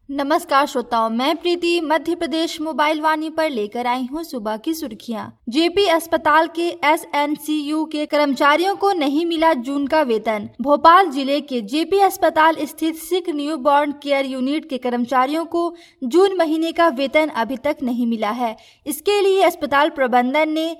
नमस्कार श्रोताओं, मैं प्रीति मध्य प्रदेश मोबाइल वाणी पर लेकर आई हूँ सुबह की सुर्खियाँ। जेपी अस्पताल के एसएनसीयू के कर्मचारियों को नहीं मिला जून का वेतन। भोपाल जिले के जेपी अस्पताल स्थित sick newborn care unit के कर्मचारियों को जून महीने का वेतन अभी तक नहीं मिला है। इसके लिए अस्पताल प्रबंधन ने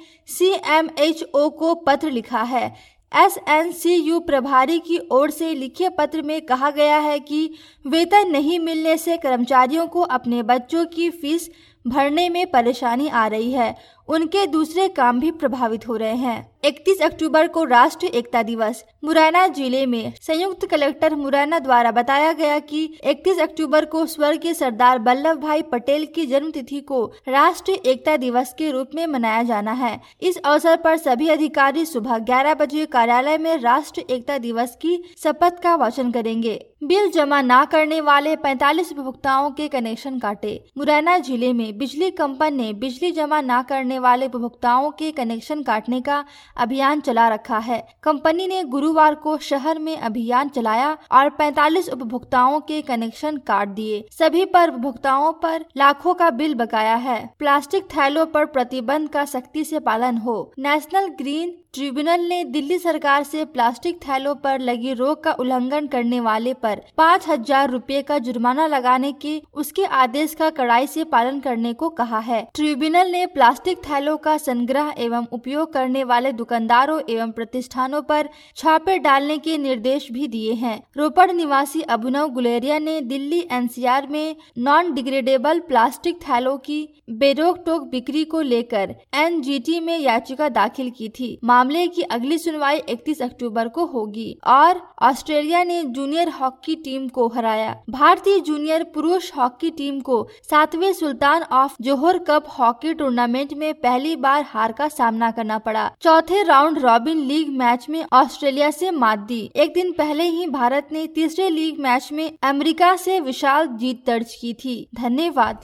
CMHO को पत्र लिखा है। एसएनसीयू प्रभारी की ओर से लिखे पत्र में कहा गया है कि वेतन नहीं मिलने से कर्मचारियों को अपने बच्चों की फीस भरने में परेशानी आ रही है। उनके दूसरे काम भी प्रभावित हो रहे हैं। 31 अक्टूबर को राष्ट्रीय एकता दिवस। मुरैना जिले में संयुक्त कलेक्टर मुरैना द्वारा बताया गया कि 31 अक्टूबर को स्वर्गीय सरदार वल्लभ भाई पटेल की जन्मतिथि को राष्ट्रीय एकता दिवस के रूप में मनाया जाना है। इस अवसर पर सभी अधिकारी सुबह 11 बजे कार्यालय में राष्ट्रीय एकता दिवस की शपथ का वाचन करेंगे। बिल जमा न करने वाले 45 उपभोक्ताओं के कनेक्शन काटे। मुरैना जिले में बिजली कंपनी ने बिजली जमा न करने वाले उपभोक्ताओं के कनेक्शन काटने का अभियान चला रखा है। कंपनी ने गुरुवार को शहर में अभियान चलाया और 45 उपभोक्ताओं के कनेक्शन काट दिए। सभी पर उपभोक्ताओं पर लाखों का बिल बकाया है। प्लास्टिक थैलों पर प्रतिबंध का सख्ती से पालन हो। नेशनल ग्रीन ट्रिब्यूनल ने दिल्ली सरकार से प्लास्टिक थैलों पर लगी रोक का उल्लंघन करने वाले पर 5,000 रुपए का जुर्माना लगाने के उसके आदेश का कड़ाई से पालन करने को कहा है। ट्रिब्यूनल ने प्लास्टिक थैलों का संग्रह एवं उपयोग करने वाले दुकानदारों एवं प्रतिष्ठानों पर छापे डालने के निर्देश भी दिए हैं। रोपड़ निवासी अभिनव गुलेरिया ने दिल्ली NCR में नॉन डिग्रेडेबल प्लास्टिक थैलों की बेरोक टोक बिक्री को लेकर NGT में याचिका दाखिल की थी। मामले की अगली सुनवाई 31 अक्टूबर को होगी। और ऑस्ट्रेलिया ने जूनियर हॉकी टीम को हराया। भारतीय जूनियर पुरुष हॉकी टीम को 7वें Sultan of Johor Cup hockey tournament में पहली बार हार का सामना करना पड़ा। चौथे राउंड रॉबिन लीग मैच में ऑस्ट्रेलिया से मात दी। एक दिन पहले ही भारत ने तीसरे लीग मैच में अमेरिका से विशाल जीत दर्ज की थी। धन्यवाद।